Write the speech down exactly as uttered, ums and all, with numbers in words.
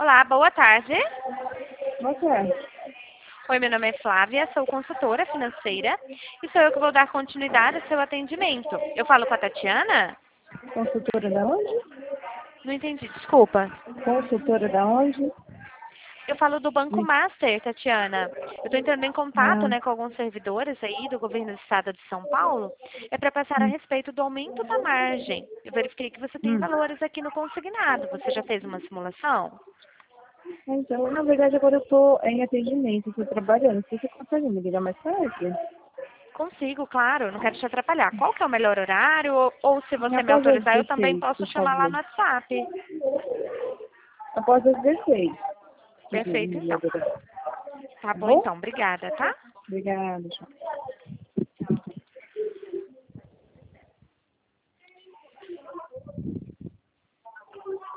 Olá, boa tarde. Boa tarde. Oi, meu nome é Flávia, sou consultora financeira e sou eu que vou dar continuidade ao seu atendimento. Eu falo com a Tatiana? Consultora da onde? Não entendi, desculpa. Consultora da onde? Eu falo do Banco Me- Master, Tatiana. Eu estou entrando em contato, Ah, né, com alguns servidores aí do governo do estado de São Paulo. É para passar a hum, respeito do aumento da margem. Eu verifiquei que você tem hum. valores aqui no consignado. Você já fez uma simulação? Então, na verdade, agora eu estou em atendimento, estou trabalhando. Se você consegue me ligar mais tarde? Consigo, claro, não quero te atrapalhar. Qual que é o melhor horário? Ou, ou se você me Após as autorizar, eu também dezesseis, posso por chamar lá favor. no WhatsApp. Após as dezesseis. Se quiser Perfeito, me então. ligar, tá Tá bom, bom? então. Obrigada, tá? Obrigada, tchau.